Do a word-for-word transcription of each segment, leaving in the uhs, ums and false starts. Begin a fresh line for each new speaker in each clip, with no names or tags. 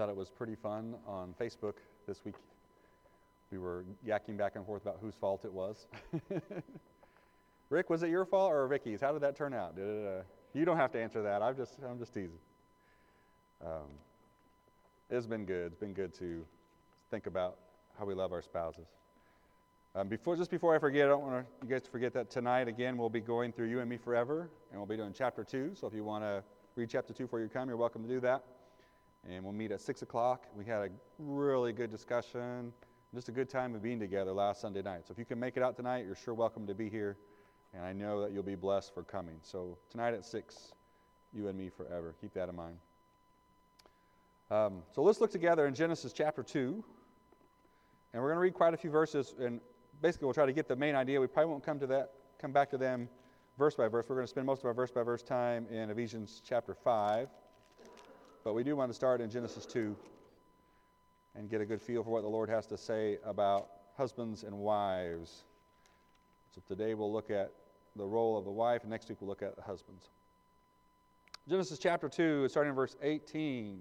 thought it was pretty fun on Facebook this week. We were yakking back and forth about whose fault it was. Rick, was it your fault or Vicky's? How did that turn out? Did it, uh, you don't have to answer that. I'm just, I'm just teasing. Um, it's been good. It's been good to think about how we love our spouses. Um, before, just before I forget, I don't want you guys to forget that tonight, again, we'll be going through You and Me Forever, and we'll be doing chapter two. So if you want to read chapter two before you come, you're welcome to do that. And we'll meet at six o'clock. We had a really good discussion, just a good time of being together last Sunday night. So if you can make it out tonight, you're sure welcome to be here. And I know that you'll be blessed for coming. So tonight at six, You and Me Forever. Keep that in mind. Um, so let's look together in Genesis chapter two. And we're going to read quite a few verses. And basically, we'll try to get the main idea. We probably won't come to that, come back to them verse by verse. We're going to spend most of our verse by verse time in Ephesians chapter five. But we do want to start in Genesis two and get a good feel for what the Lord has to say about husbands and wives. So today we'll look at the role of the wife, and next week we'll look at the husbands. Genesis chapter two, starting in verse eighteen.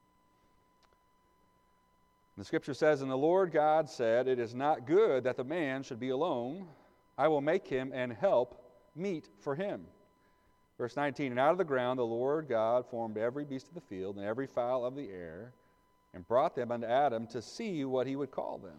The scripture says, "And the Lord God said, It is not good that the man should be alone. I will make him and help meet for him." Verse nineteen, "And out of the ground the Lord God formed every beast of the field and every fowl of the air, and brought them unto Adam to see what he would call them.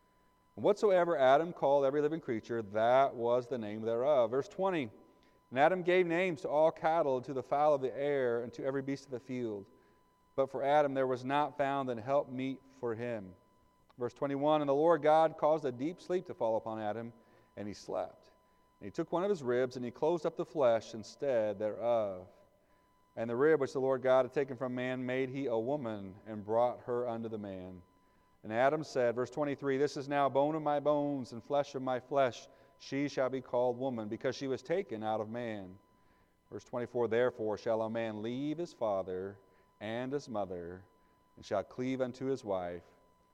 And whatsoever Adam called every living creature, that was the name thereof." Verse twenty, "And Adam gave names to all cattle, and to the fowl of the air, and to every beast of the field. But for Adam there was not found an help meet for him." Verse twenty-one, "And the Lord God caused a deep sleep to fall upon Adam, and he slept. And he took one of his ribs, and he closed up the flesh instead thereof. And the rib which the Lord God had taken from man made he a woman, and brought her unto the man. And Adam said," verse twenty-three, "This is now bone of my bones and flesh of my flesh. She shall be called woman, because she was taken out of man." Verse twenty-four, "Therefore shall a man leave his father and his mother, and shall cleave unto his wife,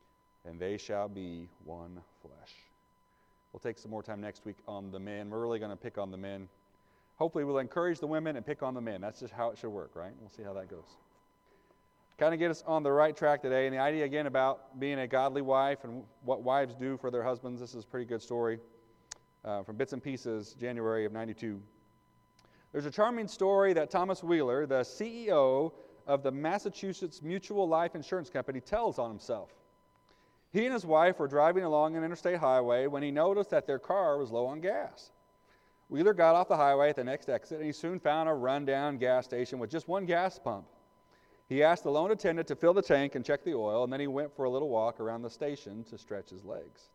and they shall be one flesh." We'll take some more time next week on the men. We're really going to pick on the men. Hopefully we'll encourage the women and pick on the men. That's just how it should work, right? We'll see how that goes. Kind of get us on the right track today. And the idea again about being a godly wife and what wives do for their husbands. This is a pretty good story uh, from Bits and Pieces, January of ninety-two. There's a charming story that Thomas Wheeler, the C E O of the Massachusetts Mutual Life Insurance Company, tells on himself. He and his wife were driving along an interstate highway when he noticed that their car was low on gas. Wheeler got off the highway at the next exit, and he soon found a rundown gas station with just one gas pump. He asked the lone attendant to fill the tank and check the oil, and then he went for a little walk around the station to stretch his legs.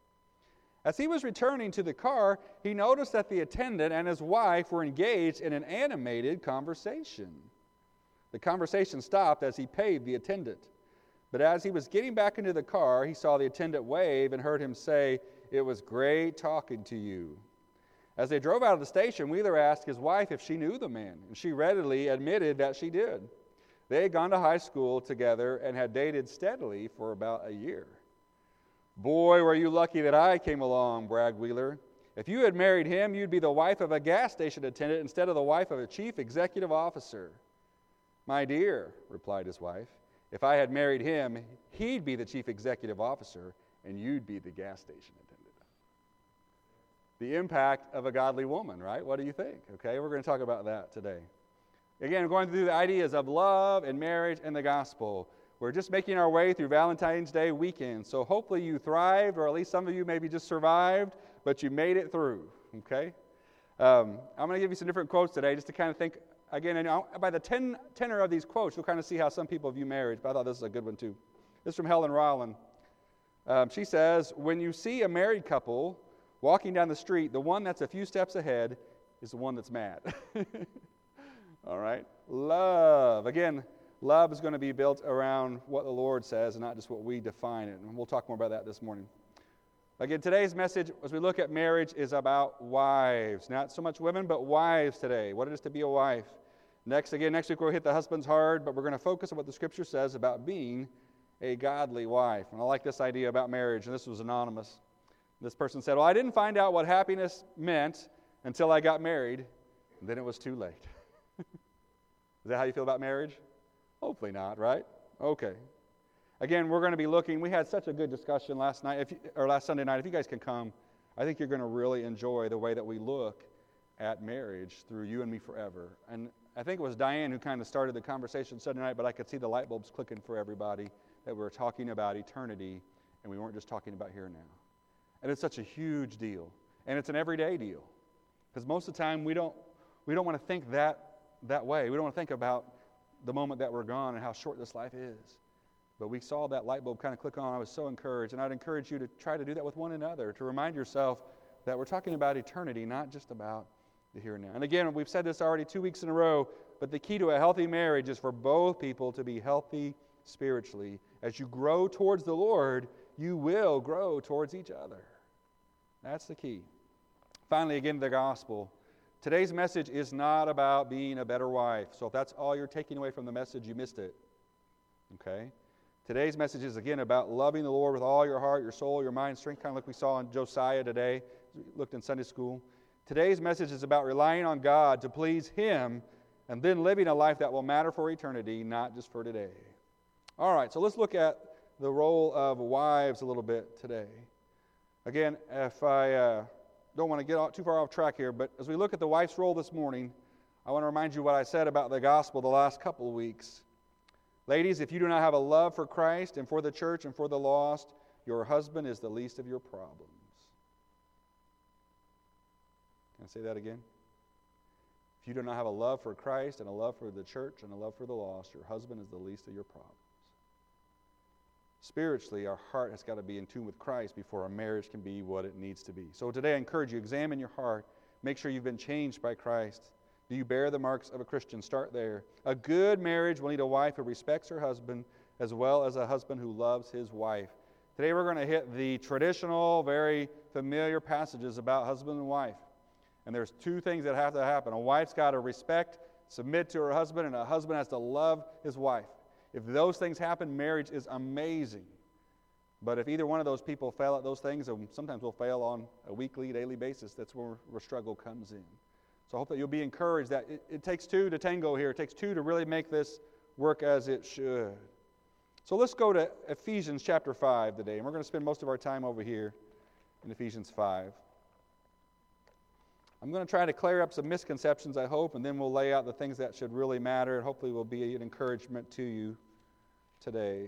As he was returning to the car, he noticed that the attendant and his wife were engaged in an animated conversation. The conversation stopped as he paid the attendant. But as he was getting back into the car, he saw the attendant wave and heard him say, "It was great talking to you." As they drove out of the station, Wheeler asked his wife if she knew the man, and she readily admitted that she did. They had gone to high school together and had dated steadily for about a year. "Boy, were you lucky that I came along," bragged Wheeler. "If you had married him, you'd be the wife of a gas station attendant instead of the wife of a chief executive officer." "My dear," replied his wife, "if I had married him, he'd be the chief executive officer, and you'd be the gas station attendant." The impact of a godly woman, right? What do you think? Okay, we're going to talk about that today. Again, we're going through the ideas of love and marriage and the gospel. We're just making our way through Valentine's Day weekend, so hopefully you thrived, or at least some of you maybe just survived, but you made it through, okay? Um, I'm going to give you some different quotes today just to kind of think. Again, and by the ten, tenor of these quotes, you'll kind of see how some people view marriage, but I thought this is a good one too. This is from Helen Rowland. Um, she says, "When you see a married couple walking down the street, the one that's a few steps ahead is the one that's mad." All right? Love. Again, love is going to be built around what the Lord says and not just what we define it. And we'll talk more about that this morning. Again, today's message, as we look at marriage, is about wives. Not so much women, but wives today. What it is to be a wife. Next, again, next week we'll hit the husbands hard, but we're going to focus on what the Scripture says about being a godly wife. And I like this idea about marriage, and this was anonymous. This person said, "Well, I didn't find out what happiness meant until I got married, and then it was too late." Is that how you feel about marriage? Hopefully not, right? Okay. Again, we're going to be looking, we had such a good discussion last night, if you, or last Sunday night. If you guys can come, I think you're going to really enjoy the way that we look at marriage through You and Me Forever. And I think it was Diane who kind of started the conversation Sunday night, but I could see the light bulbs clicking for everybody that we were talking about eternity, and we weren't just talking about here and now. And it's such a huge deal. And it's an everyday deal. Because most of the time, we don't we don't want to think that that way. We don't want to think about the moment that we're gone and how short this life is. But we saw that light bulb kind of click on. I was so encouraged. And I'd encourage you to try to do that with one another, to remind yourself that we're talking about eternity, not just about the here and now. And again, we've said this already two weeks in a row, but the key to a healthy marriage is for both people to be healthy spiritually. As you grow towards the Lord, you will grow towards each other. That's the key. Finally, again, the gospel. Today's message is not about being a better wife. So if that's all you're taking away from the message, you missed it. Okay? Today's message is, again, about loving the Lord with all your heart, your soul, your mind, strength, kind of like we saw in Josiah today, as we looked in Sunday school. Today's message is about relying on God to please Him and then living a life that will matter for eternity, not just for today. All right, so let's look at the role of wives a little bit today. Again, if I uh, don't want to get too far off track here, but as we look at the wife's role this morning, I want to remind you what I said about the gospel the last couple of weeks. Ladies, if you do not have a love for Christ and for the church and for the lost, your husband is the least of your problems. Can I say that again? If you do not have a love for Christ and a love for the church and a love for the lost, your husband is the least of your problems. Spiritually, our heart has got to be in tune with Christ before our marriage can be what it needs to be. So today I encourage you, examine your heart. Make sure you've been changed by Christ. Do you bear the marks of a Christian? Start there. A good marriage will need a wife who respects her husband as well as a husband who loves his wife. Today we're going to hit the traditional, very familiar passages about husband and wife. And there's two things that have to happen. A wife's got to respect, submit to her husband, and a husband has to love his wife. If those things happen, marriage is amazing. But if either one of those people fail at those things, and sometimes we'll fail on a weekly, daily basis, that's where, where struggle comes in. So I hope that you'll be encouraged that it, it takes two to tango here. It takes two to really make this work as it should. So let's go to Ephesians chapter five today. And we're going to spend most of our time over here in Ephesians five. I'm going to try to clear up some misconceptions, I hope, and then we'll lay out the things that should really matter, and hopefully will be an encouragement to you today.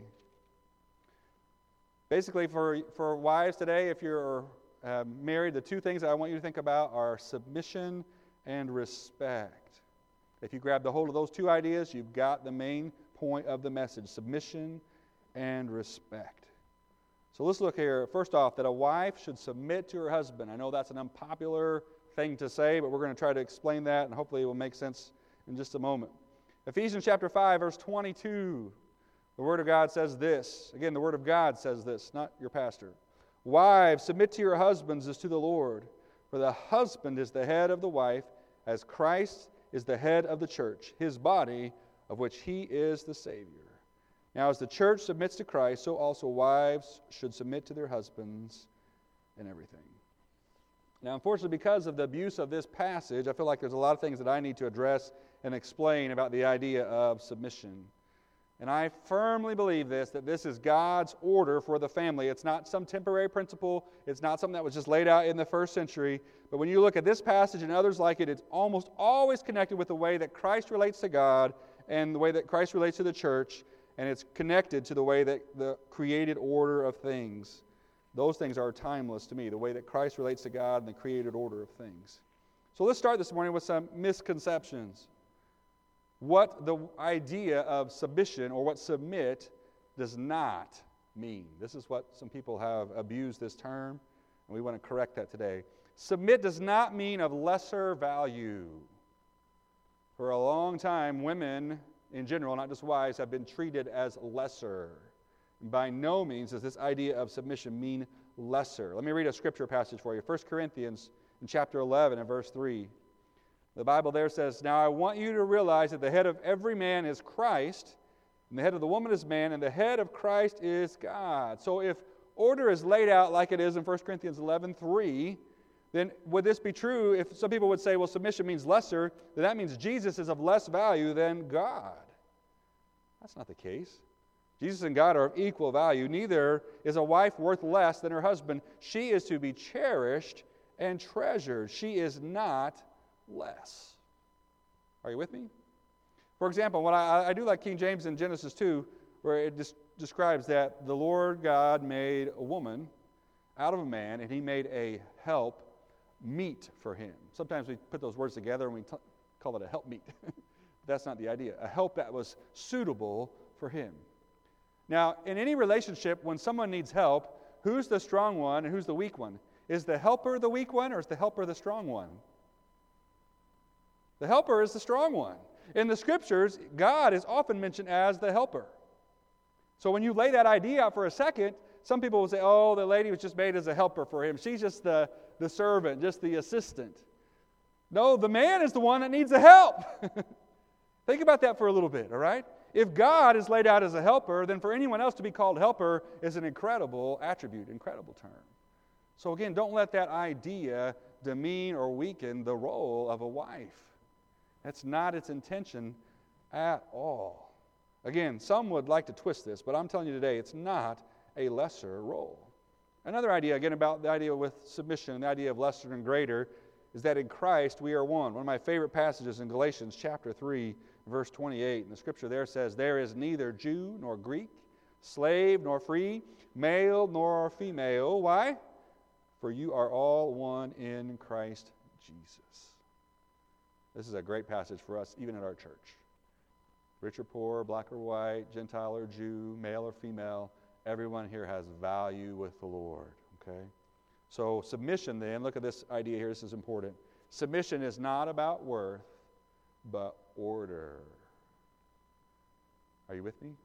Basically, for, for wives today, if you're uh, married, the two things I want you to think about are submission and respect. If you grab the hold of those two ideas, you've got the main point of the message, submission and respect. So let's look here. First off, that a wife should submit to her husband. I know that's an unpopular thing to say, but we're going to try to explain that, and hopefully it will make sense in just a moment. Ephesians chapter five, verse twenty-two. The Word of God says this. Again, the Word of God says this, not your pastor. Wives, submit to your husbands as to the Lord. For the husband is the head of the wife, as Christ is the head of the church, his body, of which he is the Savior. Now, as the church submits to Christ, so also wives should submit to their husbands in everything. Now, unfortunately, because of the abuse of this passage, I feel like there's a lot of things that I need to address and explain about the idea of submission. And I firmly believe this, that this is God's order for the family. It's not some temporary principle. It's not something that was just laid out in the first century. But when you look at this passage and others like it, it's almost always connected with the way that Christ relates to God and the way that Christ relates to the church. And it's connected to the way that the created order of things. Those things are timeless to me, the way that Christ relates to God and the created order of things. So let's start this morning with some misconceptions. What the idea of submission or what submit does not mean. This is what some people have abused this term, and we want to correct that today. Submit does not mean of lesser value. For a long time, women in general, not just wives, have been treated as lesser. By no means does this idea of submission mean lesser. Let me read a scripture passage for you. First Corinthians in chapter eleven and verse three. The Bible there says, "Now I want you to realize that the head of every man is Christ, and the head of the woman is man, and the head of Christ is God." So if order is laid out like it is in First Corinthians eleven three, then would this be true if some people would say, well, submission means lesser, then that means Jesus is of less value than God. That's not the case. Jesus and God are of equal value. Neither is a wife worth less than her husband. She is to be cherished and treasured. She is not less. Are you with me? For example, what I, I do like King James in Genesis two, where it des- describes that the Lord God made a woman out of a man, and he made a help meet for him. Sometimes we put those words together and we t- call it a help meet. That's not the idea. A help that was suitable for him. Now, in any relationship, when someone needs help, who's the strong one and who's the weak one? Is the helper the weak one, or is the helper the strong one? The helper is the strong one. In the Scriptures, God is often mentioned as the helper. So when you lay that idea out for a second, some people will say, oh, the lady was just made as a helper for him. She's just the, the servant, just the assistant. No, the man is the one that needs the help. Think about that for a little bit, all right? If God is laid out as a helper, then for anyone else to be called helper is an incredible attribute, incredible term. So again, don't let that idea demean or weaken the role of a wife. That's not its intention at all. Again, some would like to twist this, but I'm telling you today, it's not a lesser role. Another idea, again, about the idea with submission, the idea of lesser and greater, is that in Christ we are one. One of my favorite passages in Galatians chapter three, verse twenty-eight, and the scripture there says, there is neither Jew nor Greek, slave nor free, male nor female. Why? For you are all one in Christ Jesus. This is a great passage for us, even at our church. Rich or poor, black or white, Gentile or Jew, male or female, everyone here has value with the Lord, okay? So submission then, look at this idea here, this is important. Submission is not about worth, but order. Are you with me?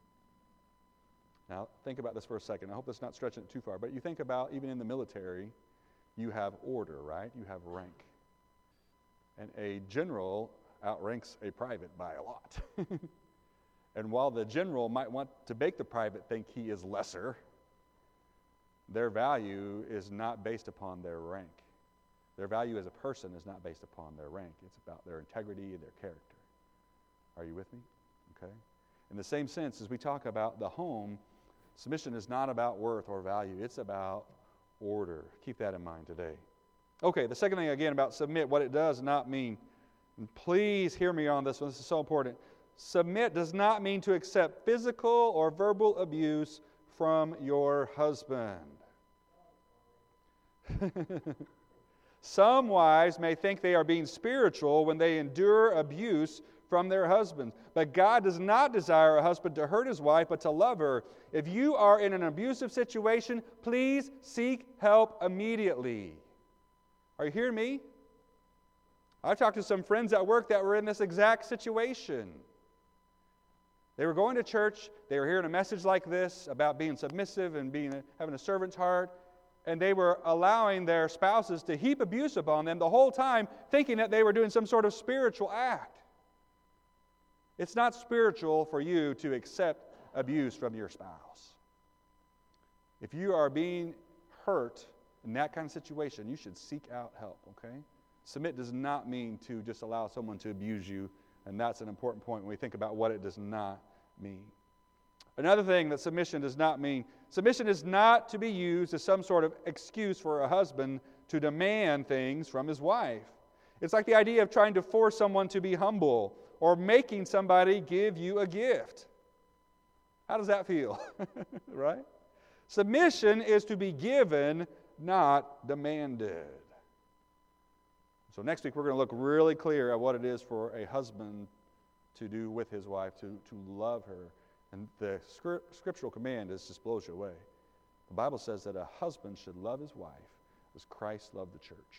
Now, think about this for a second. I hope that's not stretching it too far, but you think about, even in the military, you have order, right? You have rank. And a general outranks a private by a lot. And while the general might want to make the private think he is lesser, their value is not based upon their rank. Their value as a person is not based upon their rank. It's about their integrity and their character. Are you with me? Okay. In the same sense, as we talk about the home, submission is not about worth or value. It's about order. Keep that in mind today. Okay, the second thing, again, about submit, what it does not mean, and please hear me on this one, this is so important. Submit does not mean to accept physical or verbal abuse from your husband. Some wives may think they are being spiritual when they endure abuse from their husbands. But God does not desire a husband to hurt his wife, but to love her. If you are in an abusive situation, please seek help immediately. Are you hearing me? I've talked to some friends at work that were in this exact situation. They were going to church, they were hearing a message like this about being submissive and being having a servant's heart, and they were allowing their spouses to heap abuse upon them the whole time, thinking that they were doing some sort of spiritual act. It's not spiritual for you to accept abuse from your spouse. If you are being hurt in that kind of situation, you should seek out help, okay? Submit does not mean to just allow someone to abuse you, and that's an important point when we think about what it does not mean. Another thing that submission does not mean, submission is not to be used as some sort of excuse for a husband to demand things from his wife. It's like the idea of trying to force someone to be humble or making somebody give you a gift. How does that feel? Right? Submission is to be given, not demanded. So next week we're going to look really clear at what it is for a husband to do with his wife, to, to love her. And the scriptural command is just blows you away. The Bible says that a husband should love his wife as Christ loved the church.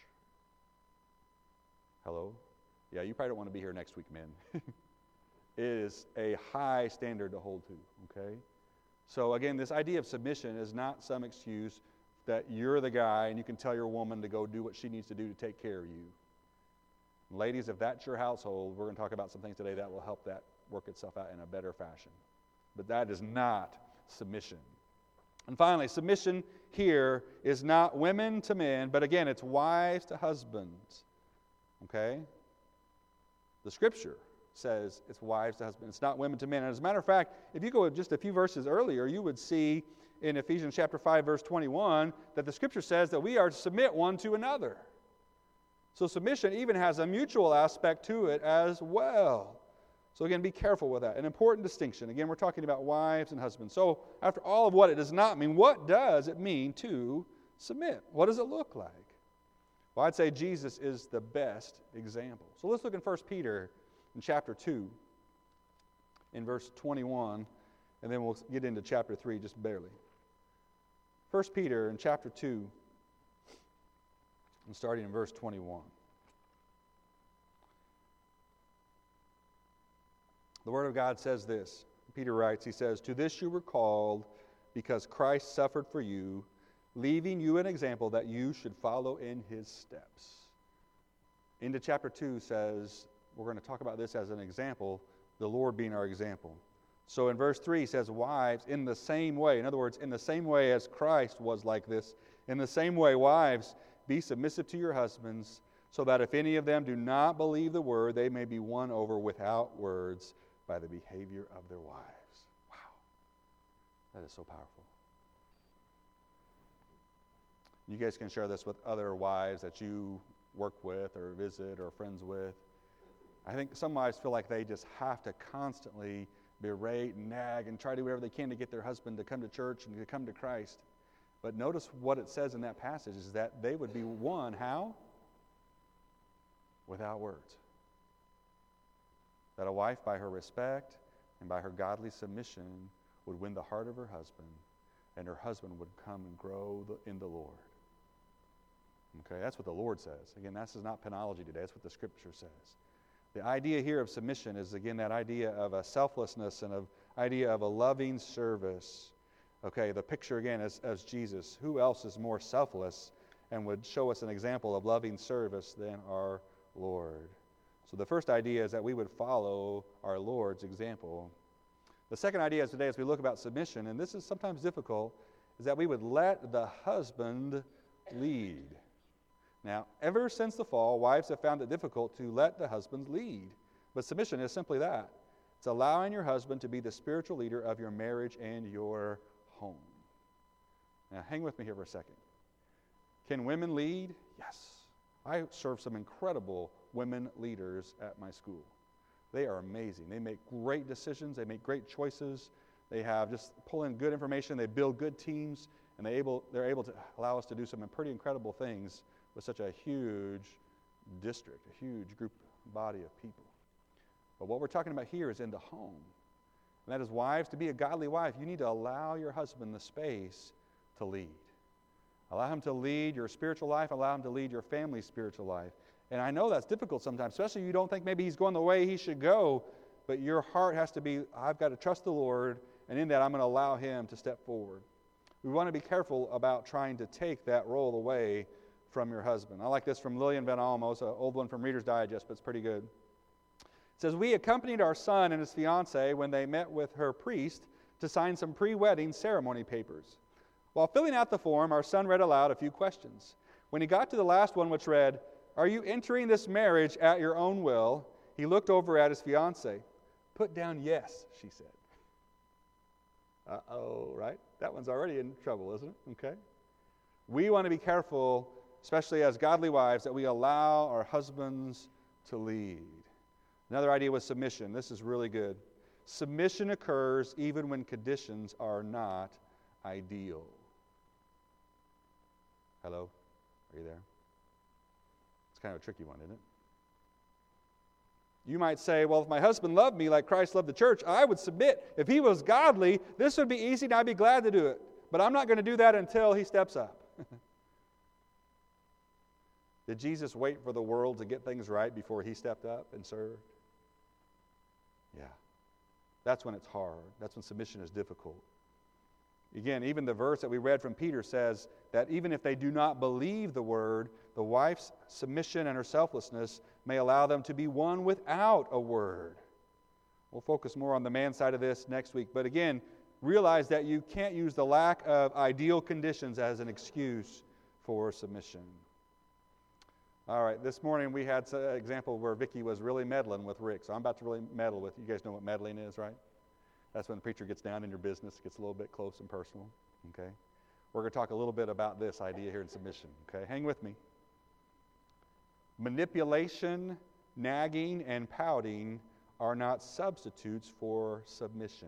Hello? Yeah, you probably don't want to be here next week, men. It is a high standard to hold to, okay? So again, this idea of submission is not some excuse that you're the guy and you can tell your woman to go do what she needs to do to take care of you. Ladies, if that's your household, we're going to talk about some things today that will help that work itself out in a better fashion. But that is not submission. And finally, submission here is not women to men, but again, it's wives to husbands. Okay? The Scripture says it's wives to husbands. It's not women to men. And as a matter of fact, if you go just a few verses earlier, you would see in Ephesians chapter five, verse twenty-one, that the Scripture says that we are to submit one to another. So submission even has a mutual aspect to it as well. So again, be careful with that. An important distinction. Again, we're talking about wives and husbands. So after all of what it does not mean, what does it mean to submit? What does it look like? Well, I'd say Jesus is the best example. So let's look in First Peter in chapter two, in verse twenty-one, and then we'll get into chapter three just barely. First Peter in chapter two, and starting in verse twenty-one. The Word of God says this. Peter writes, he says, "To this you were called, because Christ suffered for you, leaving you an example that you should follow in his steps." Into chapter two says, we're going to talk about this as an example, the Lord being our example. So in verse three he says, "Wives, in the same way," in other words, in the same way as Christ was like this, in the same way, wives, be submissive to your husbands, so that if any of them do not believe the word, they may be won over without words by the behavior of their wives. Wow. That is so powerful. You guys can share this with other wives that you work with or visit or friends with. I think some wives feel like they just have to constantly berate and nag and try to do whatever they can to get their husband to come to church and to come to Christ. But notice what it says in that passage is that they would be won. How? Without words. That a wife, by her respect and by her godly submission, would win the heart of her husband, and her husband would come and grow the, in the Lord. Okay, that's what the Lord says. Again, this is not penology today. That's what the Scripture says. The idea here of submission is, again, that idea of a selflessness and an idea of a loving service. Okay, the picture, again, is as Jesus. Who else is more selfless and would show us an example of loving service than our Lord? So the first idea is that we would follow our Lord's example. The second idea is today, as we look about submission, and this is sometimes difficult, is that we would let the husband lead. Now, ever since the fall, wives have found it difficult to let the husbands lead. But submission is simply that. It's allowing your husband to be the spiritual leader of your marriage and your home. Now, hang with me here for a second. Can women lead? Yes. I serve some incredible women leaders at my school. They are amazing. They make great decisions. They make great choices. They have just pull in good information. They build good teams, and they able, they're able to allow us to do some pretty incredible things with such a huge district, a huge group body of people. But what we're talking about here is in the home. And that is, wives, to be a godly wife, you need to allow your husband the space to lead. Allow him to lead your spiritual life. Allow him to lead your family's spiritual life. And I know that's difficult sometimes, especially if you don't think maybe he's going the way he should go, but your heart has to be, I've got to trust the Lord, and in that I'm going to allow him to step forward. We want to be careful about trying to take that role away from your husband. I like this from Lillian Van Almos, an old one from Reader's Digest, but it's pretty good. It says, "We accompanied our son and his fiancée when they met with her priest to sign some pre-wedding ceremony papers. While filling out the form, our son read aloud a few questions. When he got to the last one, which read, 'Are you entering this marriage at your own will?' he looked over at his fiancée. 'Put down yes,' she said." Uh-oh, right? That one's already in trouble, isn't it? Okay. We want to be careful, especially as godly wives, that we allow our husbands to lead. Another idea was submission. This is really good. Submission occurs even when conditions are not ideal. Hello? Are you there? It's kind of a tricky one, isn't it? You might say, well, if my husband loved me like Christ loved the church, I would submit. If he was godly, this would be easy and I'd be glad to do it. But I'm not going to do that until he steps up. Did Jesus wait for the world to get things right before he stepped up and served? Yeah. That's when it's hard. That's when submission is difficult. Again, even the verse that we read from Peter says that even if they do not believe the word, the wife's submission and her selflessness may allow them to be won without a word. We'll focus more on the man side of this next week. But again, realize that you can't use the lack of ideal conditions as an excuse for submission. All right, this morning we had an example where Vicki was really meddling with Rick, so I'm about to really meddle with, you guys know what meddling is, right? That's when the preacher gets down in your business, gets a little bit close and personal, okay? We're going to talk a little bit about this idea here in submission, okay? Hang with me. Manipulation, nagging, and pouting are not substitutes for submission.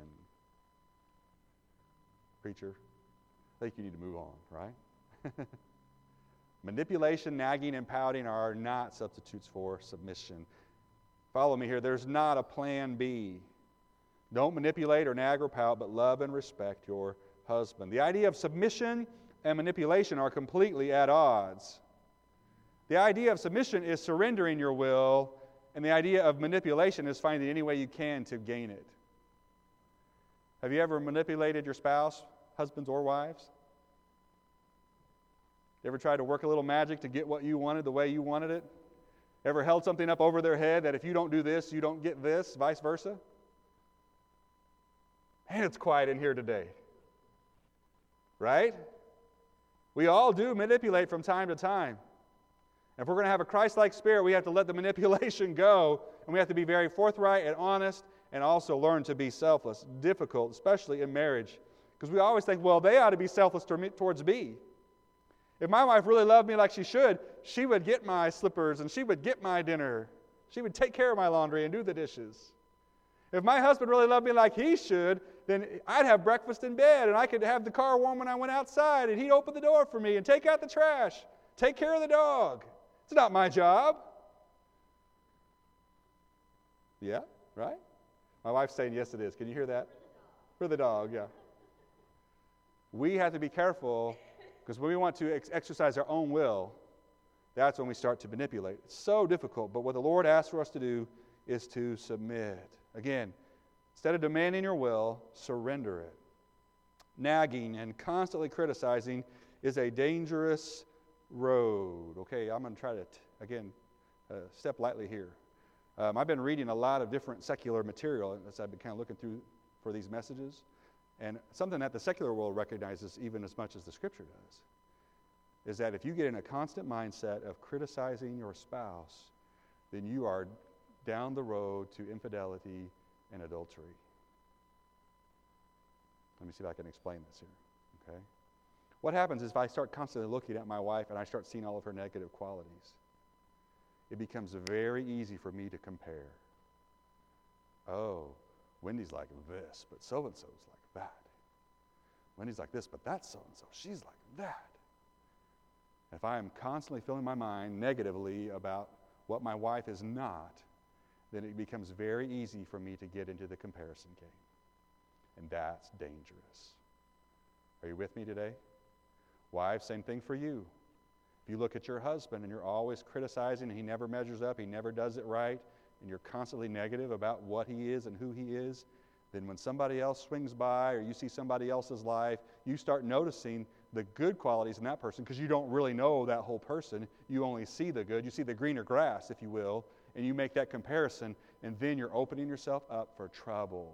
Preacher, I think you need to move on, right? Manipulation, nagging, and pouting are not substitutes for submission. Follow me here. There's not a plan B. Don't manipulate or nag or pout, but love and respect your husband. The idea of submission and manipulation are completely at odds. The idea of submission is surrendering your will, and the idea of manipulation is finding any way you can to gain it. Have you ever manipulated your spouse, husbands or wives? You ever tried to work a little magic to get what you wanted the way you wanted it? Ever held something up over their head that if you don't do this, you don't get this, vice versa? Man, it's quiet in here today. Right? We all do manipulate from time to time. And if we're going to have a Christ-like spirit, we have to let the manipulation go, and we have to be very forthright and honest, and also learn to be selfless. Difficult, especially in marriage. Because we always think, well, they ought to be selfless towards me. If my wife really loved me like she should, she would get my slippers and she would get my dinner. She would take care of my laundry and do the dishes. If my husband really loved me like he should, then I'd have breakfast in bed and I could have the car warm when I went outside and he'd open the door for me and take out the trash, take care of the dog. It's not my job. Yeah, right? My wife's saying, yes, it is. Can you hear that? For the dog, yeah. We have to be careful. Because when we want to ex- exercise our own will, that's when we start to manipulate. It's so difficult, but what the Lord asks for us to do is to submit. Again, instead of demanding your will, surrender it. Nagging and constantly criticizing is a dangerous road. Okay, I'm going to try to, t- again, uh, step lightly here. Um, I've been reading a lot of different secular material as I've been kind of looking through for these messages. And something that the secular world recognizes even as much as the Scripture does is that if you get in a constant mindset of criticizing your spouse, then you are down the road to infidelity and adultery. Let me see if I can explain this here, okay? What happens is if I start constantly looking at my wife and I start seeing all of her negative qualities, it becomes very easy for me to compare. Oh, Wendy's like this, but so-and-so's like that. Wendy's like this, but that's so-and-so. She's like that. If I am constantly filling my mind negatively about what my wife is not, then it becomes very easy for me to get into the comparison game. And that's dangerous. Are you with me today? Wives, same thing for you. If you look at your husband and you're always criticizing and he never measures up, he never does it right, and you're constantly negative about what he is and who he is, then when somebody else swings by or you see somebody else's life, you start noticing the good qualities in that person because you don't really know that whole person. You only see the good. You see the greener grass, if you will, and you make that comparison, and then you're opening yourself up for trouble.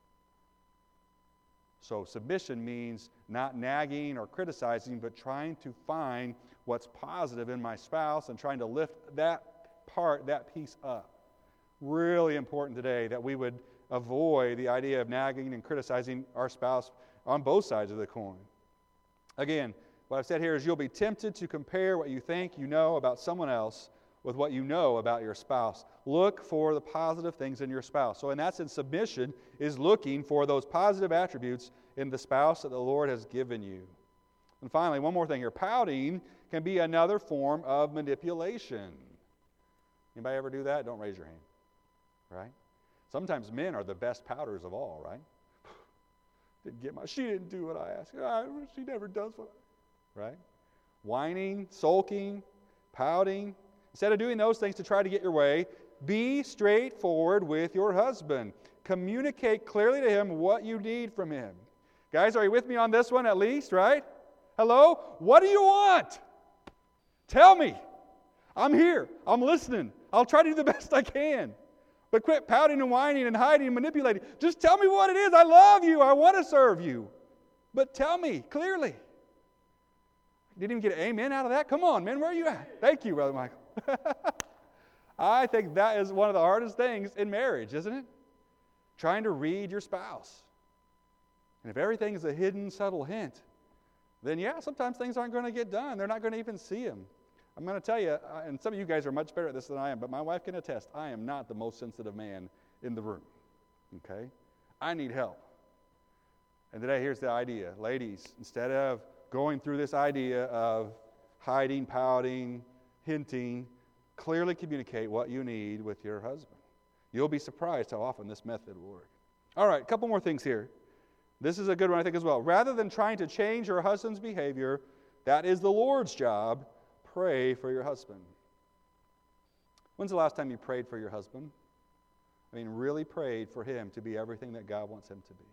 So submission means not nagging or criticizing, but trying to find what's positive in my spouse and trying to lift that part, that piece up. Really important today that we would avoid the idea of nagging and criticizing our spouse on both sides of the coin. Again, what I've said here is you'll be tempted to compare what you think you know about someone else with what you know about your spouse. Look for the positive things in your spouse. So in that sense, submission is looking for those positive attributes in the spouse that the Lord has given you. And finally, one more thing here. Pouting can be another form of manipulation. Anybody ever do that? Don't raise your hand. Right? Sometimes men are the best pouters of all, right? Didn't get my, she didn't do what I asked. Ah, she never does what I, right? Whining, sulking, pouting. Instead of doing those things to try to get your way, be straightforward with your husband. Communicate clearly to him what you need from him. Guys, are you with me on this one at least, right? Hello? What do you want? Tell me. I'm here. I'm listening. I'll try to do the best I can. But quit pouting and whining and hiding and manipulating. Just tell me what it is. I love you. I want to serve you. But tell me clearly. Didn't even get an amen out of that? Come on, man. Where are you at? Thank you, Brother Michael. I think that is one of the hardest things in marriage, isn't it? Trying to read your spouse. And if everything is a hidden, subtle hint, then yeah, sometimes things aren't going to get done. They're not going to even see them. I'm going to tell you, and some of you guys are much better at this than I am, but my wife can attest, I am not the most sensitive man in the room. Okay? I need help. And today, here's the idea. Ladies, instead of going through this idea of hiding, pouting, hinting, clearly communicate what you need with your husband. You'll be surprised how often this method will work. All right, a couple more things here. This is a good one, I think, as well. Rather than trying to change your husband's behavior, that is the Lord's job. Pray for your husband. When's the last time you prayed for your husband? I mean, really prayed for him to be everything that God wants him to be.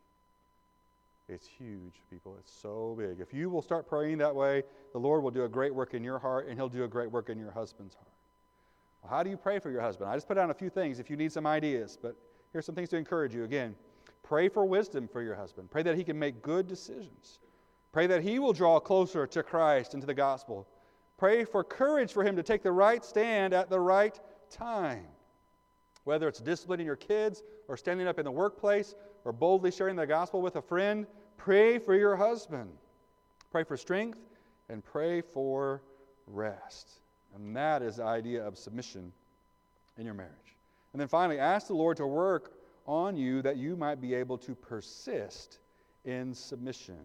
It's huge, people. It's so big. If you will start praying that way, the Lord will do a great work in your heart, and He'll do a great work in your husband's heart. Well, how do you pray for your husband? I just put down a few things if you need some ideas, but here's some things to encourage you. Again, pray for wisdom for your husband. Pray that he can make good decisions. Pray that he will draw closer to Christ and to the gospel. Pray for courage for him to take the right stand at the right time. Whether it's disciplining your kids or standing up in the workplace or boldly sharing the gospel with a friend, pray for your husband. Pray for strength and pray for rest. And that is the idea of submission in your marriage. And then finally, ask the Lord to work on you that you might be able to persist in submission.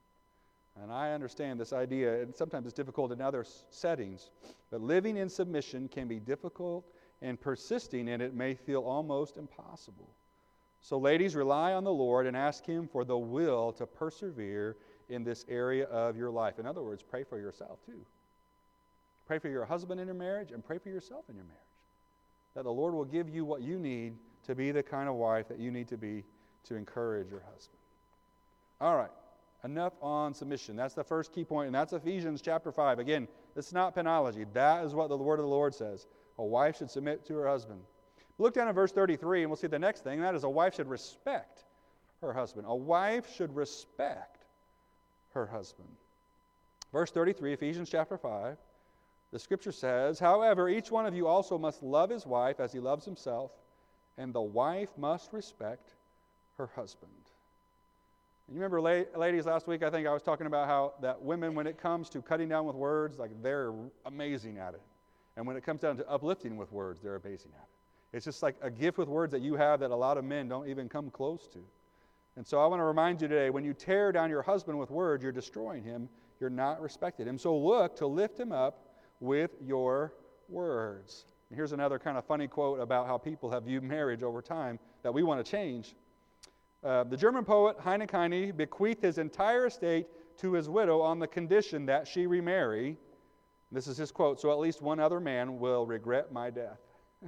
And I understand this idea, and sometimes it's difficult in other settings, but living in submission can be difficult, and persisting in it may feel almost impossible. So ladies, rely on the Lord and ask Him for the will to persevere in this area of your life. In other words, pray for yourself too. Pray for your husband in your marriage and pray for yourself in your marriage. That the Lord will give you what you need to be the kind of wife that you need to be to encourage your husband. All right, enough on submission. That's the first key point, and that's Ephesians chapter five. Again, this is not penology. That is what the word of the Lord says. A wife should submit to her husband. Look down at verse thirty-three, and we'll see the next thing. That is, a wife should respect her husband. A wife should respect her husband. Verse thirty-three, Ephesians chapter five, the scripture says, however, each one of you also must love his wife as he loves himself, and the wife must respect her husband. And you remember, la- ladies, last week I think I was talking about how that women, when it comes to cutting down with words, like they're amazing at it. And when it comes down to uplifting with words, they're amazing at it. It's just like a gift with words that you have that a lot of men don't even come close to. And so I want to remind you today, when you tear down your husband with words, you're destroying him. You're not respecting him. So look to lift him up with your words. And here's another kind of funny quote about how people have viewed marriage over time that we want to change. Uh, the German poet Heinrich Heine bequeathed his entire estate to his widow on the condition that she remarry. This is his quote, so at least one other man will regret my death.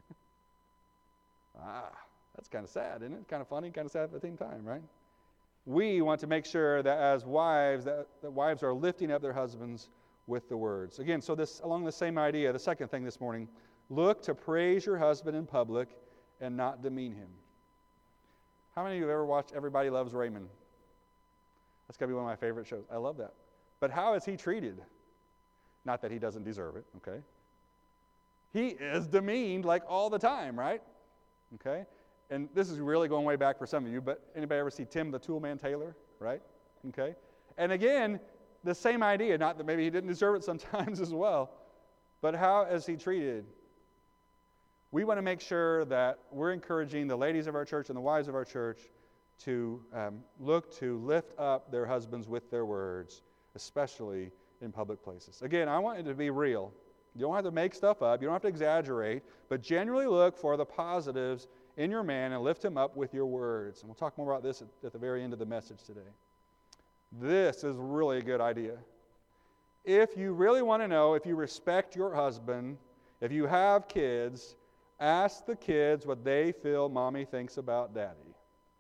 ah, that's kind of sad, isn't it? Kind of funny, kind of sad at the same time, right? We want to make sure that as wives, that, that wives are lifting up their husbands with the words. Again, so this along the same idea, the second thing this morning, look to praise your husband in public and not demean him. How many of you have ever watched Everybody Loves Raymond? That's got to be one of my favorite shows. I love that. But how is he treated? Not that he doesn't deserve it, okay? He is demeaned like all the time, right? Okay? And this is really going way back for some of you, but anybody ever see Tim the Toolman Taylor, right? Okay? And again, the same idea, not that maybe he didn't deserve it sometimes as well, but how is he treated? We want to make sure that we're encouraging the ladies of our church and the wives of our church to um, look to lift up their husbands with their words, especially in public places. Again, I want it to be real. You don't have to make stuff up. You don't have to exaggerate, but generally look for the positives in your man and lift him up with your words. And we'll talk more about this at, at the very end of the message today. This is really a good idea. If you really want to know if you respect your husband, if you have kids, ask the kids what they feel mommy thinks about daddy.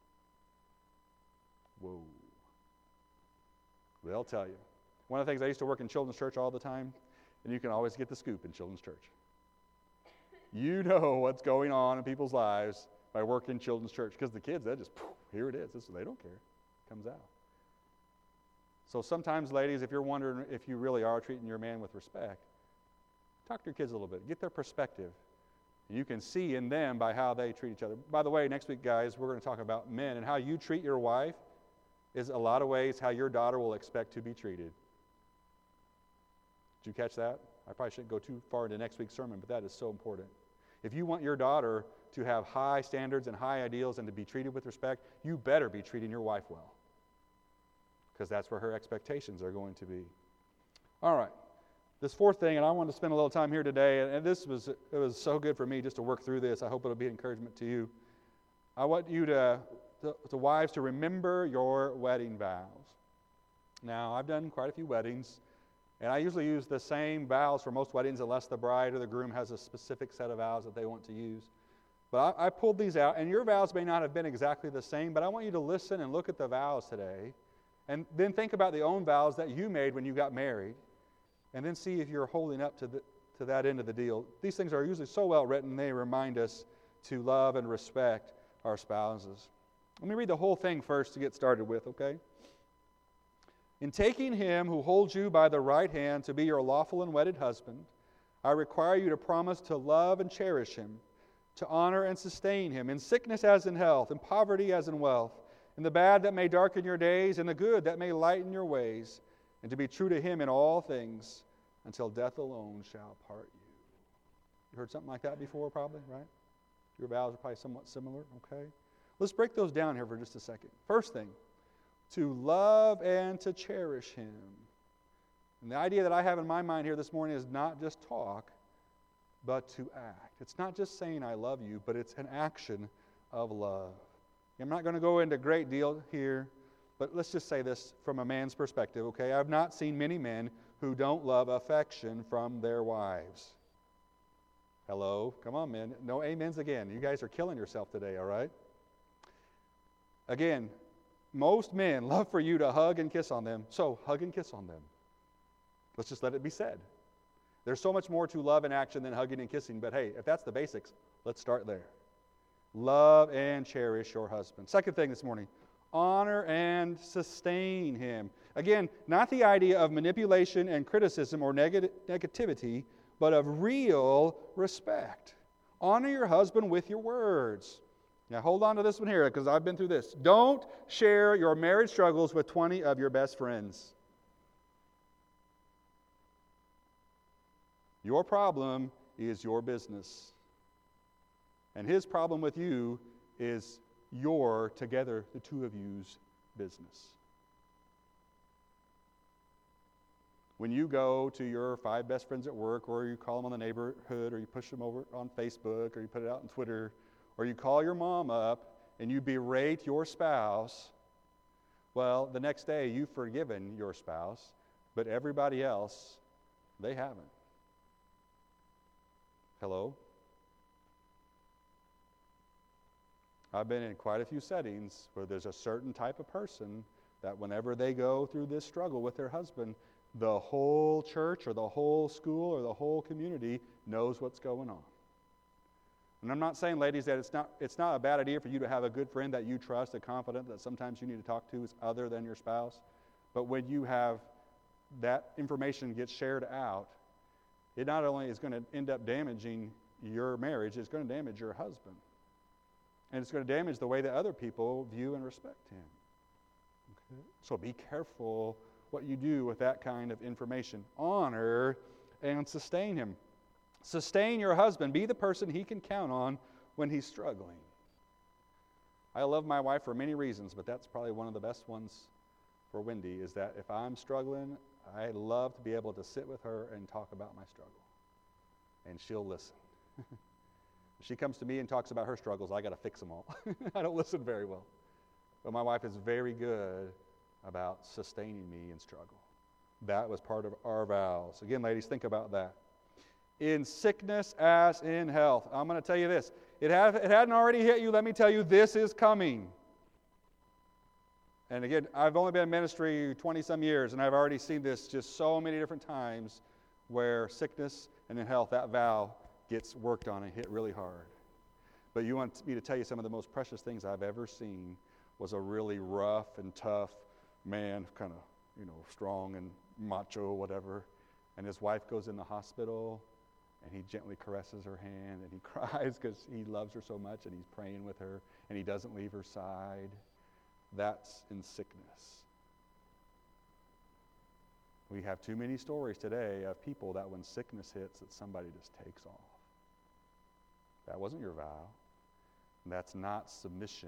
Whoa. They'll tell you. One of the things, I used to work in children's church all the time, and you can always get the scoop in children's church. You know what's going on in people's lives by working in children's church, because the kids, they just, poof, here it is. This, they don't care. It comes out. So sometimes, ladies, if you're wondering if you really are treating your man with respect, Talk to your kids a little bit. Get their perspective. You can see in them by how they treat each other. By the way, next week, guys, we're going to talk about men, and how you treat your wife is a lot of ways how your daughter will expect to be treated. Did you catch that? I probably shouldn't go too far into next week's sermon, but that is so important. If you want your daughter to have high standards and high ideals and to be treated with respect, you better be treating your wife well, because that's where her expectations are going to be. All right. This fourth thing, and I want to spend a little time here today, and this was it was so good for me just to work through this. I hope it'll be an encouragement to you. I want you to, to, to wives, to remember your wedding vows. Now, I've done quite a few weddings, and I usually use the same vows for most weddings unless the bride or the groom has a specific set of vows that they want to use. But I, I pulled these out, and your vows may not have been exactly the same, but I want you to listen and look at the vows today, and then think about the own vows that you made when you got married, and then see if you're holding up to the, to that end of the deal. These things are usually so well written, they remind us to love and respect our spouses. Let me read the whole thing first to get started with, okay? In taking him who holds you by the right hand to be your lawful and wedded husband, I require you to promise to love and cherish him, to honor and sustain him, in sickness as in health, in poverty as in wealth, in the bad that may darken your days, in the good that may lighten your ways, and to be true to him in all things until death alone shall part you. You heard something like that before, probably, right? Your vows are probably somewhat similar, okay? Let's break those down here for just a second. First thing, to love and to cherish him. And the idea that I have in my mind here this morning is not just talk, but to act. It's not just saying I love you, but it's an action of love. I'm not going to go into great deal here, but let's just say this from a man's perspective, okay? I've not seen many men who don't love affection from their wives. Hello? Come on, men. No amens again. You guys are killing yourself today, all right? Again, most men love for you to hug and kiss on them, so hug and kiss on them. Let's just let it be said. There's so much more to love and action than hugging and kissing, but hey, if that's the basics, let's start there. Love and cherish your husband. Second thing this morning, honor and sustain him. Again, not the idea of manipulation and criticism or neg- negativity, but of real respect. Honor your husband with your words. Now hold on to this one here, because I've been through this. Don't share your marriage struggles with twenty of your best friends. Your problem is your business. And his problem with you is your, together, the two of you's business. When you go to your five best friends at work, or you call them on the neighborhood, or you push them over on Facebook, or you put it out on Twitter, or you call your mom up and you berate your spouse, well, the next day you've forgiven your spouse, but everybody else, they haven't. Hello? I've been in quite a few settings where there's a certain type of person that whenever they go through this struggle with their husband, the whole church or the whole school or the whole community knows what's going on. And I'm not saying, ladies, that it's not it's not a bad idea for you to have a good friend that you trust, a confidant that sometimes you need to talk to is other than your spouse. But when you have that information gets shared out, it not only is going to end up damaging your marriage, it's going to damage your husband. And it's going to damage the way that other people view and respect him. Okay? So be careful what you do with that kind of information. Honor and sustain him. Sustain your husband. Be the person he can count on when he's struggling. I love my wife for many reasons, but that's probably one of the best ones for Wendy, is that if I'm struggling, I love to be able to sit with her and talk about my struggle. And she'll listen. If she comes to me and talks about her struggles, I got to fix them all. I don't listen very well. But my wife is very good about sustaining me in struggle. That was part of our vows. Again, ladies, think about that. In sickness as in health. I'm going to tell you this. It, have, it hadn't already hit you. Let me tell you, this is coming. And again, I've only been in ministry twenty-some years, and I've already seen this just so many different times where sickness and in health, that vow gets worked on and hit really hard. But you want me to tell you some of the most precious things I've ever seen was a really rough and tough man, kind of, you know, strong and macho, whatever, and his wife goes in the hospital, and he gently caresses her hand, and he cries because he loves her so much, and he's praying with her, and he doesn't leave her side. That's in sickness. We have too many stories today of people that when sickness hits, that somebody just takes off. That wasn't your vow. That's not submission.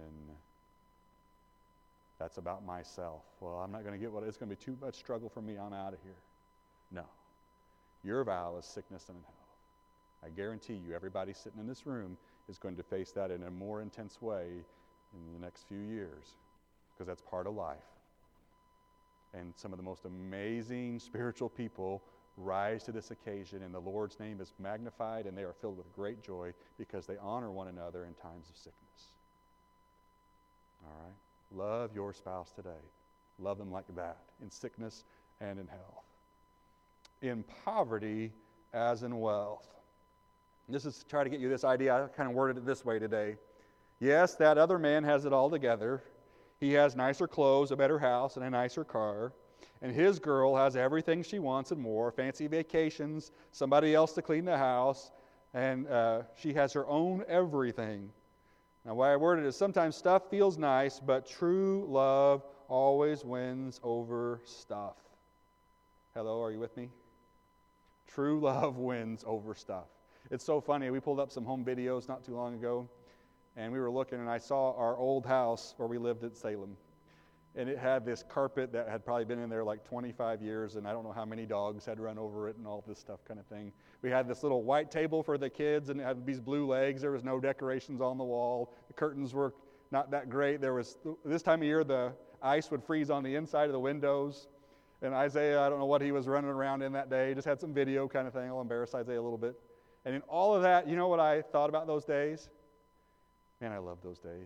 That's about myself. Well, I'm not going to get what it's going to be too much struggle for me. I'm out of here. No. Your vow is sickness and health. I guarantee you, everybody sitting in this room is going to face that in a more intense way in the next few years, because that's part of life. And some of the most amazing spiritual people rise to this occasion, and the Lord's name is magnified, and they are filled with great joy because they honor one another in times of sickness. All right? Love your spouse today. Love them like that, in sickness and in health. In poverty as in wealth. This is to try to get you this idea. I kind of worded it this way today. Yes, that other man has it all together. He has nicer clothes, a better house, and a nicer car. And his girl has everything she wants and more, fancy vacations, somebody else to clean the house, and uh, she has her own everything. Now, why I worded it is sometimes stuff feels nice, but true love always wins over stuff. Hello, are you with me? True love wins over stuff. It's so funny. We pulled up some home videos not too long ago, and we were looking, and I saw our old house where we lived at Salem. And it had this carpet that had probably been in there like twenty-five years, and I don't know how many dogs had run over it and all this stuff kind of thing. We had this little white table for the kids, and it had these blue legs. There was no decorations on the wall. The curtains were not that great. There was, this time of year, the ice would freeze on the inside of the windows. And Isaiah, I don't know what he was running around in that day. Just had some video kind of thing. I'll embarrass Isaiah a little bit. And in all of that, you know what I thought about those days? Man, I love those days.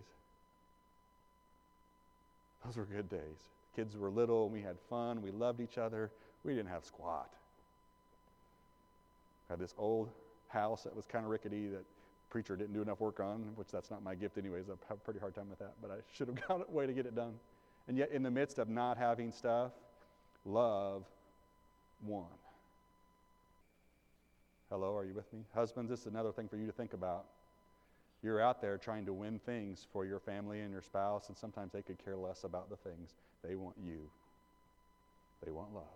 Those were good days. Kids were little, and we had fun. We loved each other. We didn't have squat. Had this old house that was kind of rickety that preacher didn't do enough work on, which that's not my gift anyways. I have a pretty hard time with that, but I should have got a way to get it done. And yet, in the midst of not having stuff, love won. Hello, are you with me? Husbands, this is another thing for you to think about. You're out there trying to win things for your family and your spouse, and sometimes they could care less about the things. They want you. They want love.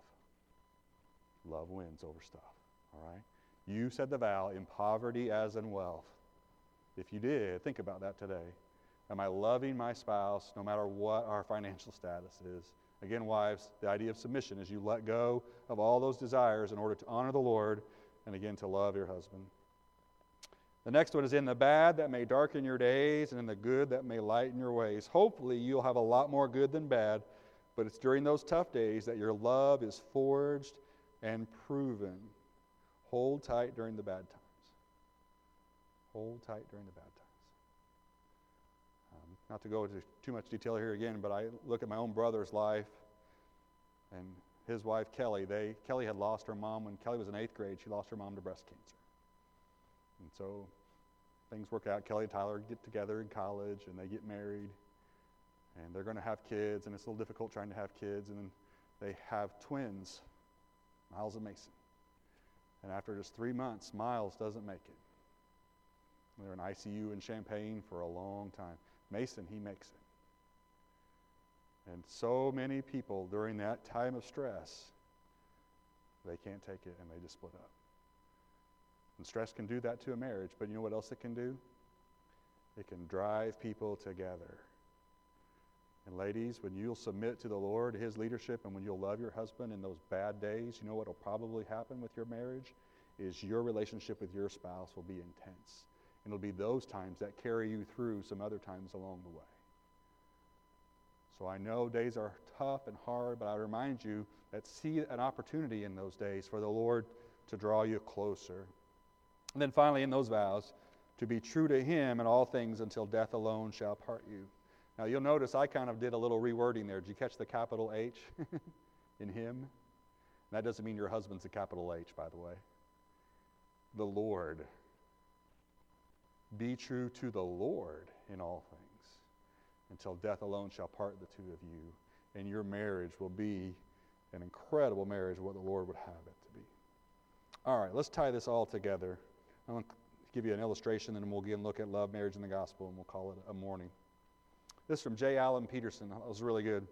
Love wins over stuff, all right? You said the vow, in poverty as in wealth. If you did, think about that today. Am I loving my spouse no matter what our financial status is? Again, wives, the idea of submission is you let go of all those desires in order to honor the Lord and, again, to love your husband. The next one is in the bad that may darken your days and in the good that may lighten your ways. Hopefully, you'll have a lot more good than bad, but it's during those tough days that your love is forged and proven. Hold tight during the bad times. Hold tight during the bad times. Um, not to go into too much detail here again, but I look at my own brother's life and his wife, Kelly. They Kelly had lost her mom when Kelly was in eighth grade. She lost her mom to breast cancer. And so things work out. Kelly and Tyler get together in college, and they get married, and they're going to have kids, and it's a little difficult trying to have kids, and then they have twins, Miles and Mason. And after just three months, Miles doesn't make it. They're in I C U in Champaign for a long time. Mason, he makes it. And so many people during that time of stress, they can't take it, and they just split up. And stress can do that to a marriage, but you know what else it can do? It can drive people together. And ladies, when you'll submit to the Lord, His leadership, and when you'll love your husband in those bad days, you know what will probably happen with your marriage? Is your relationship with your spouse will be intense. And it'll be those times that carry you through some other times along the way. So I know days are tough and hard, but I remind you that see an opportunity in those days for the Lord to draw you closer. And then finally, in those vows, to be true to Him in all things until death alone shall part you. Now, you'll notice I kind of did a little rewording there. Did you catch the capital H in Him? And that doesn't mean your husband's a capital H, by the way. The Lord. Be true to the Lord in all things until death alone shall part the two of you. And your marriage will be an incredible marriage of what the Lord would have it to be. All right, let's tie this all together. I'm going to give you an illustration, and then we'll again look at love, marriage, and the gospel, and we'll call it a morning. This is from J. Allen Peterson. That was really good.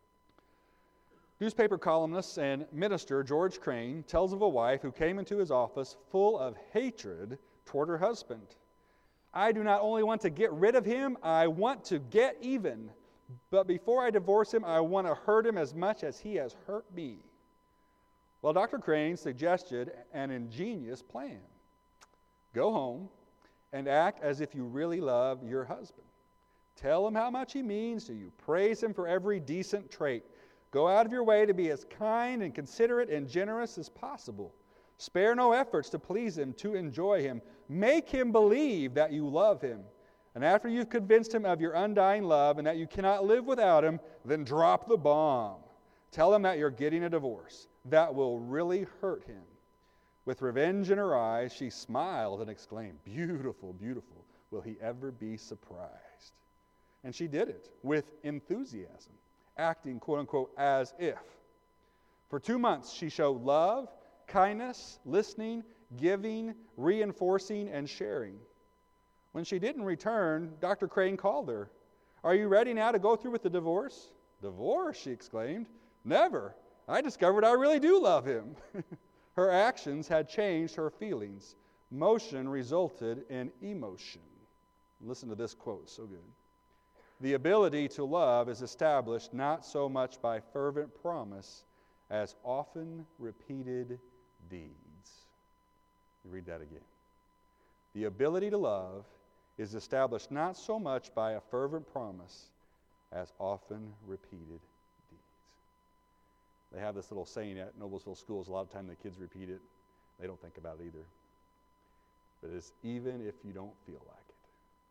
Newspaper columnist and minister George Crane tells of a wife who came into his office full of hatred toward her husband. I do not only want to get rid of him, I want to get even. But before I divorce him, I want to hurt him as much as he has hurt me. Well, Doctor Crane suggested an ingenious plan. Go home and act as if you really love your husband. Tell him how much he means to you. Praise him for every decent trait. Go out of your way to be as kind and considerate and generous as possible. Spare no efforts to please him, to enjoy him. Make him believe that you love him. And after you've convinced him of your undying love and that you cannot live without him, then drop the bomb. Tell him that you're getting a divorce. That will really hurt him. With revenge in her eyes, she smiled and exclaimed, "Beautiful, beautiful. Will he ever be surprised?" And she did it with enthusiasm, acting, quote unquote, as if. For two months, she showed love, kindness, listening, giving, reinforcing, and sharing. When she didn't return, Doctor Crane called her. "Are you ready now to go through with the divorce?" "Divorce?" she exclaimed. "Never. I discovered I really do love him." Her actions had changed her feelings. Motion resulted in emotion. Listen to this quote, so good. The ability to love is established not so much by fervent promise as often repeated deeds. Let me read that again. The ability to love is established not so much by a fervent promise as often repeated deeds. They have this little saying at Noblesville schools. A lot of time the kids repeat it. They don't think about it either. But it's even if you don't feel like it.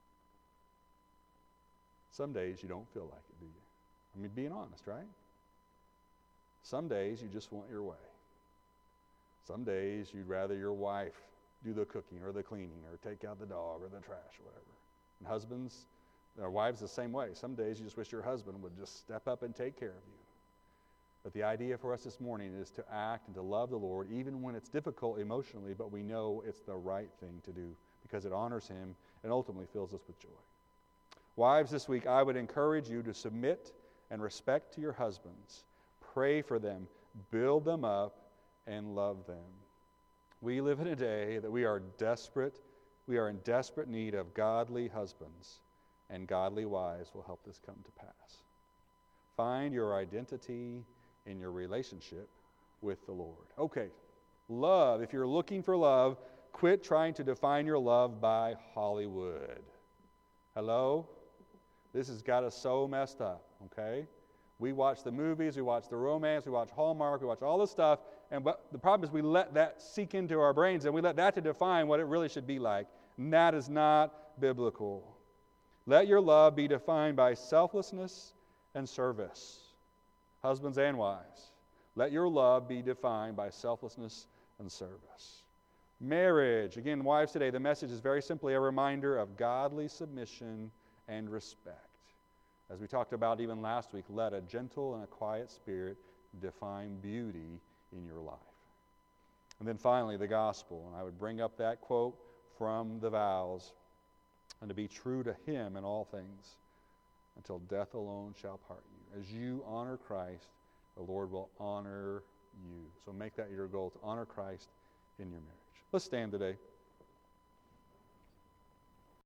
Some days you don't feel like it, do you? I mean, being honest, right? Some days you just want your way. Some days you'd rather your wife do the cooking or the cleaning or take out the dog or the trash or whatever. And husbands, or wives the same way. Some days you just wish your husband would just step up and take care of you. But the idea for us this morning is to act and to love the Lord even when it's difficult emotionally, but we know it's the right thing to do because it honors Him and ultimately fills us with joy. Wives, this week I would encourage you to submit and respect to your husbands. Pray for them, build them up, and love them. We live in a day that we are desperate, we are in desperate need of godly husbands, and godly wives will help this come to pass. Find your identity in your relationship with the Lord. Okay, love. If you're looking for love, quit trying to define your love by Hollywood. Hello? This has got us so messed up, okay? We watch the movies, we watch the romance, we watch Hallmark, we watch all this stuff, and but the problem is we let that seek into our brains and we let that to define what it really should be like. And that is not biblical. Let your love be defined by selflessness and service. Husbands and wives, let your love be defined by selflessness and service. Marriage, again, wives today, the message is very simply a reminder of godly submission and respect. As we talked about even last week, let a gentle and a quiet spirit define beauty in your life. And then finally, the gospel. And I would bring up that quote from the vows, and to be true to Him in all things, until death alone shall part you. As you honor Christ, the Lord will honor you. So make that your goal, to honor Christ in your marriage. Let's stand today.